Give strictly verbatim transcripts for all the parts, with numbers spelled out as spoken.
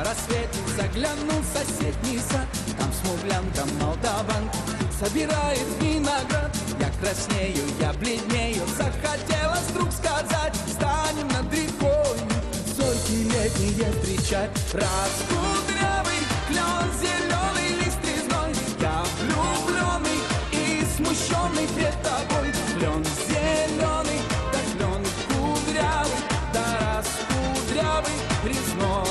рассвете заглянул в соседний сад. Там смуглянка молдаванка собирает виноград. Я краснею, я бледнею, захотелось вдруг сказать: станем над рекой зорьки летние встречать. Раскудрявый клен, зеленый лист резной, я влюбленный и смущенный пред тобой. Клен зеленый, да клен кудрявый, да раскудрявый резной.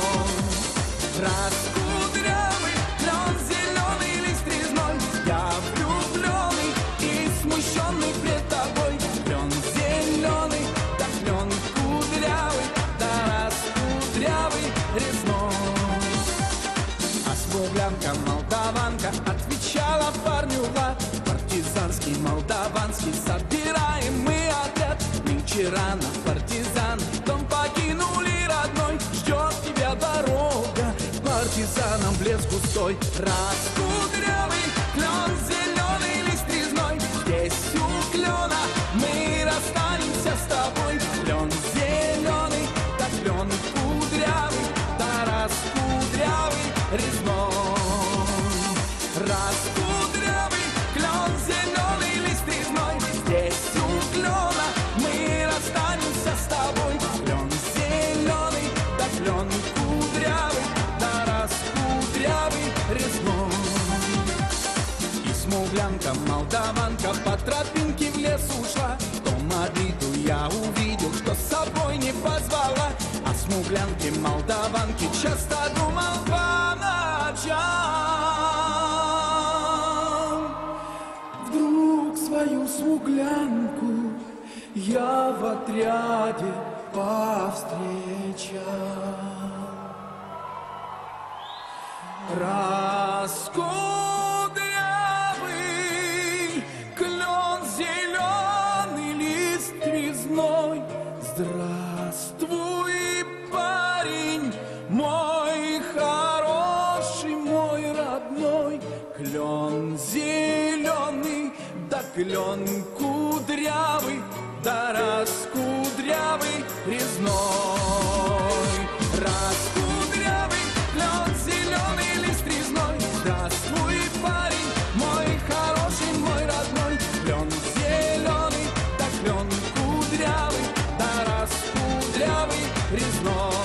Раскудрявый клен, зеленый лист резной, я влюбленный и смущенный пред тобой. Клен зеленый, да клен кудрявый, да раскудрявый резной. А смуглянка молдаванка отвечала парню Влад: партизанский, молдаванский, собираем мы отряд. Нынче рано, партизан, дом покинули родной. Ждет тебя дорога партизанам в лес густой. Раскудрявый клен, зеленый лист резной, здесь у клена мы расстанемся с тобой. Клен зеленый, да клен кудрявый, да раскудрявый резной. Раскудрявый клен, зеленый лист резной, здесь у клена мы расстанемся с тобой. Клен зеленый, да клен кудрявый, да раскудрявый резной. И смуглянка молдаванка по тропинке в лес ушла. Дома обиду я увидел, что с собой не позвала. О смуглянке молдаванке часто думал по ночам. Вдруг свою смуглянку я в отряде повстречал. Раскудрявый клен, зеленый лист резной, здравствуй, парень мой хороший, мой родной. Клен зеленый, да клен кудрявый, да раскудрявый резной. Раскудрявый клен, зеленый лист резной, здравствуй, парень мой хороший, мой родной. Клен зеленый, да клен кудрявый, да раскудрявый резной.